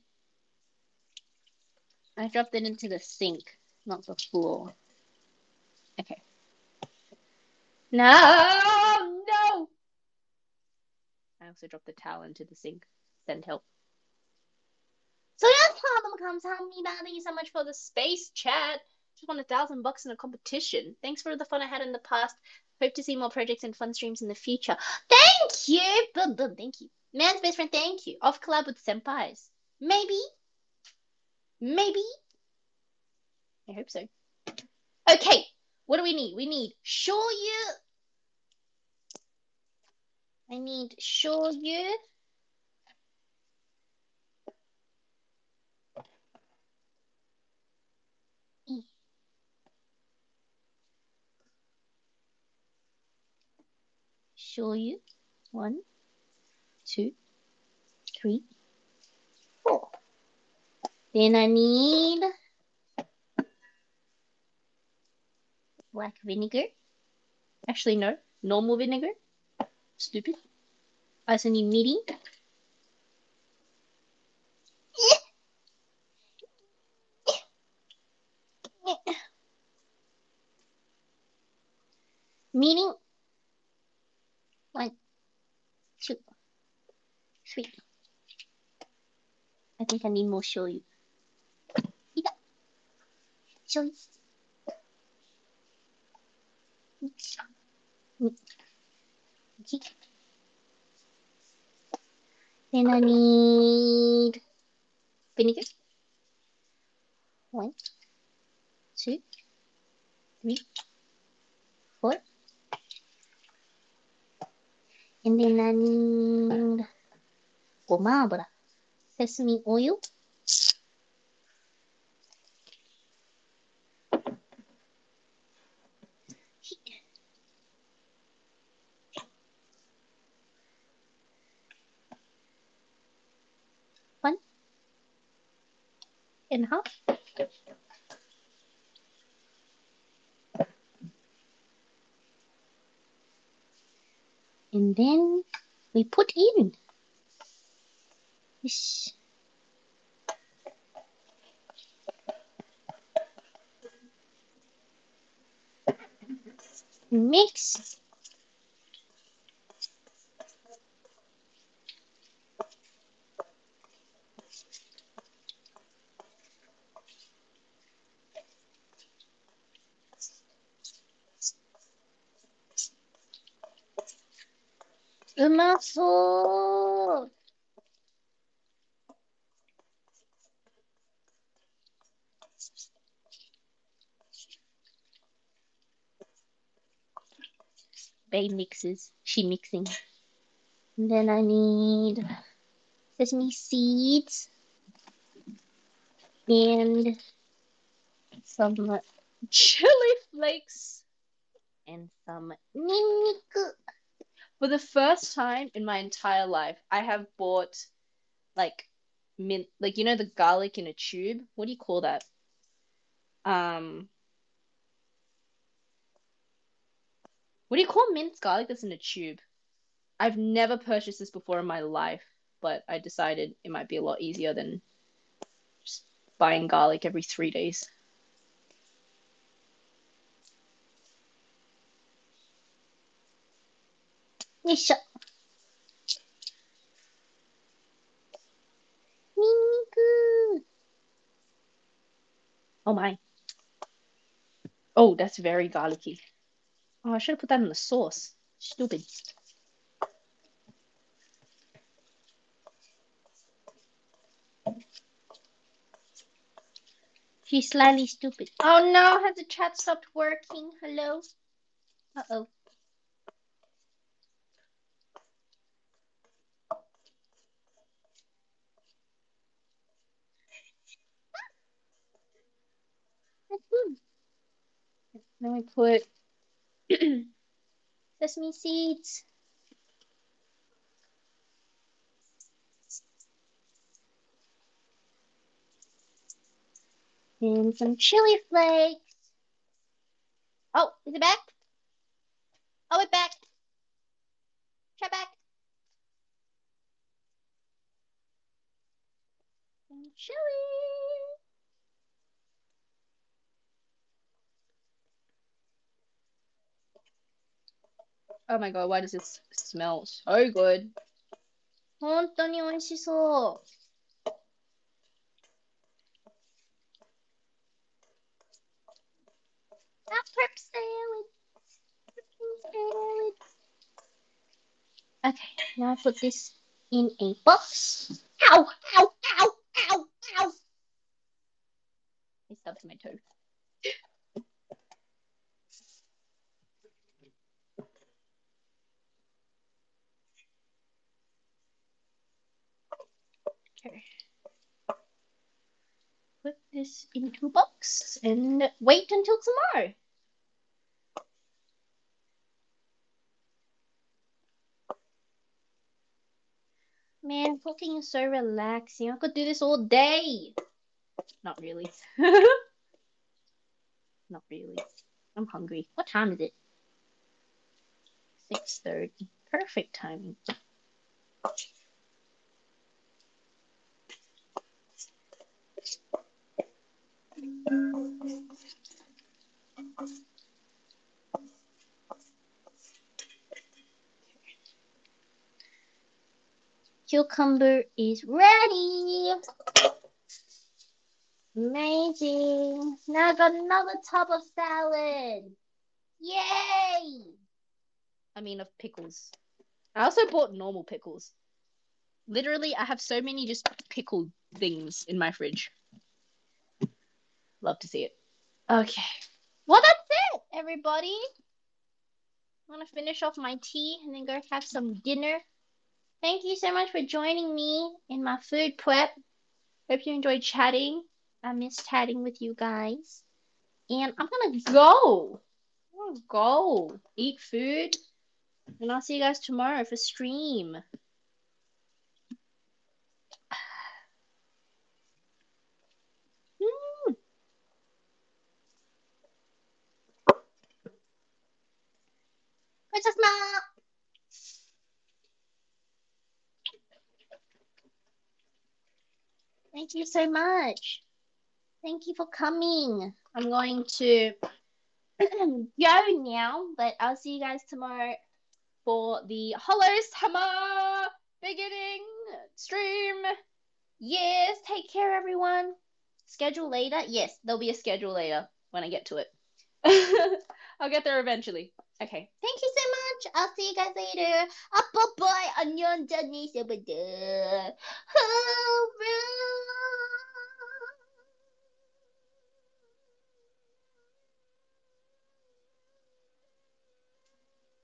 I dropped it into the sink, not the floor. Okay. No, no. I also dropped the towel into the sink. Send help. So yes, Problem comes. How me thank you so much for the space chat. Just won $1,000 in a competition. Thanks for the fun I had in the past. Hope to see more projects and fun streams in the future. Thank you. Boom, boom, thank you. Man's best friend, thank you. Off collab with senpais. Maybe. Maybe. I hope so. Okay. What do we need? We need shoyu. I need shoyu. Shoyu. 1, 2, 3, 4. Then I need black vinegar. Actually, no. Normal vinegar. Stupid. I also need mirin. Mirin. 1, 2, 3. I think I need more shoyu. Shoyu. Then I need vinegar. 1, 2, 3, 4. And then I need gomabura. Sesame oil. One and a half. And then we put in this. Mix. Umaso. Bae mixes. She mixing. And then I need sesame seeds and some chili flakes and some niku. For the first time in my entire life, I have bought like mint, like you know the garlic in a tube. What do you call that? What do you call minced garlic that's in a tube? I've never purchased this before in my life, but I decided it might be a lot easier than just buying garlic every 3 days. Nisha. Niku. Oh my. Oh, that's very garlicky. Oh, I should have put that in the sauce. Stupid. She's slightly stupid. Oh no, has the chat stopped working? Hello? Uh-oh. That's good. Then we put sesame seeds and some chili flakes. Oh, is it back? Oh, it's back. Try back. And chili. Oh my god, why does this smell so good? 本当に美味しそう。Prep salad. Okay, now I put this in a box. Ow, ow, ow, ow, ow. I stubbed my toe. Okay. Put this into a box and wait until tomorrow. Man, cooking is so relaxing. I could do this all day. Not really. Not really. I'm hungry. What time is it? 6:30. Perfect timing. Cucumber is ready. Amazing. Now I got another tub of salad. Yay! I mean, of pickles. I also bought normal pickles. Literally, I have so many just pickled things in my fridge. Love to see it. Okay. Well, that's it, everybody. I'm going to finish off my tea and then go have some dinner. Thank you so much for joining me in my food prep. Hope you enjoyed chatting. I miss chatting with you guys. And I'm going to go. I'm going to go eat food. And I'll see you guys tomorrow for stream. Princess Ma! Thank you so much. Thank you for coming. I'm going to go now, but I'll see you guys tomorrow for the Hollow Summer beginning stream. Yes, take care, everyone. Schedule later? Yes, there'll be a schedule later when I get to it. I'll get there eventually. Okay. Thank you so much. I'll see you guys later. Bye-bye. 안녕, Janice.